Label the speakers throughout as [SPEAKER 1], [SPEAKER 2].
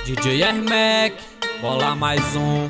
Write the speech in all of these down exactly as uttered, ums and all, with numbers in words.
[SPEAKER 1] D J R-Mac, bola mais um.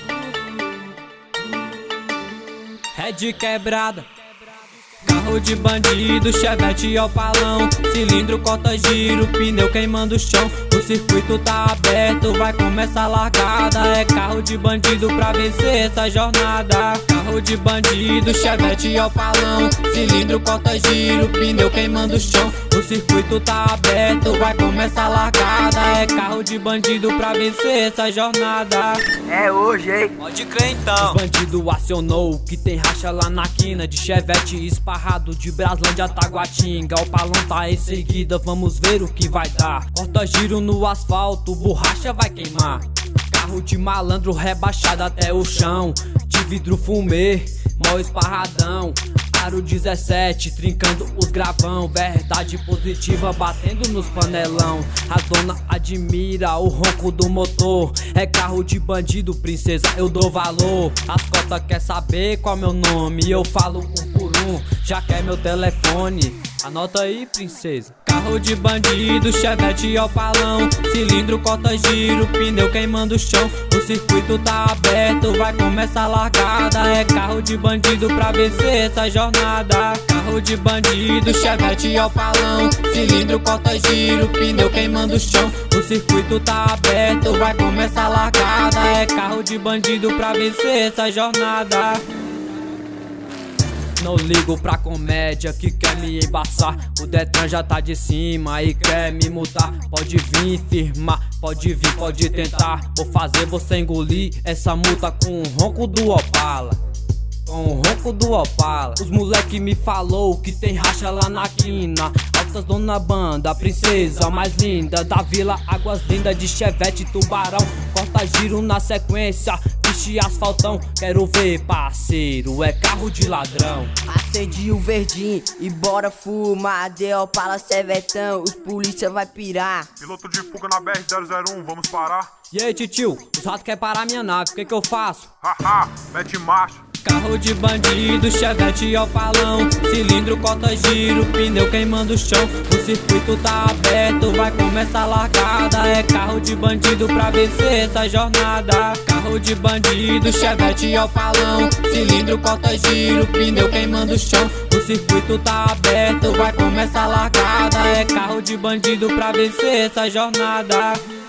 [SPEAKER 1] Red quebrada, carro de bandido, chevette ao palão. Cilindro, corta giro, pneu queimando o chão. O circuito tá aberto, vai começar a largada. É carro de bandido pra vencer essa jornada. Carro de bandido, chevette ao palão. Cilindro, corta giro, pneu queimando o chão. O circuito tá aberto, vai começar a largada. É carro de bandido pra vencer essa jornada.
[SPEAKER 2] É hoje, hein?
[SPEAKER 1] Pode crer então. Os bandido acionou que tem racha lá na quina. De chevette esparrado, de Braslândia, Taguatinga. O palão tá em seguida, vamos ver o que vai dar. Corta giro no asfalto, borracha vai queimar. Carro de malandro rebaixado até o chão. De vidro fumê, mó esparradão. Aro dezessete, trincando os gravão. Verdade positiva, batendo nos panelão. A dona admira o ronco do motor. É carro de bandido, princesa, eu dou valor. As cotas quer saber qual meu nome, eu falo um por um. Já quer meu telefone, anota aí, princesa. Carro de bandido, chevette ao palão. Cilindro, corta giro, pneu queimando o chão. O circuito tá aberto, vai começar a largada. É carro de bandido pra vencer essa jornada. Carro de bandido, chevette ao palão. Cilindro, corta giro, pneu queimando o chão. O circuito tá aberto, vai começar a largada. É carro de bandido pra vencer essa jornada. Não ligo pra comédia que quer me embaçar. O Detran já tá de cima e quer me multar. Pode vir firmar, pode vir, pode tentar. Vou fazer você engolir essa multa com o ronco do Opala. Com o ronco do Opala. Os moleque me falou que tem racha lá na quina. Altas dona banda, princesa mais linda da vila, Águas Lindas de chevette tubarão. Corta giro na sequência, piche asfaltão. Quero ver, parceiro, é carro de ladrão.
[SPEAKER 2] Acendi o verdinho e bora fumar. De Opala, chevetão, os polícia vai pirar.
[SPEAKER 3] Piloto de fuga na B R zero zero um, vamos parar?
[SPEAKER 1] E aí, titio, os ratos querem parar minha nave, o que que eu faço?
[SPEAKER 3] Haha, mete marcha.
[SPEAKER 1] Carro de bandido, chevette ao palão. Cilindro, corta giro, pneu queimando o chão. O circuito tá aberto, vai começar a largada. É carro de bandido pra vencer essa jornada. Carro de bandido, chevette ao palão. Cilindro, corta giro, pneu queimando o chão. O circuito tá aberto, vai começar a largada. É carro de bandido pra vencer essa jornada.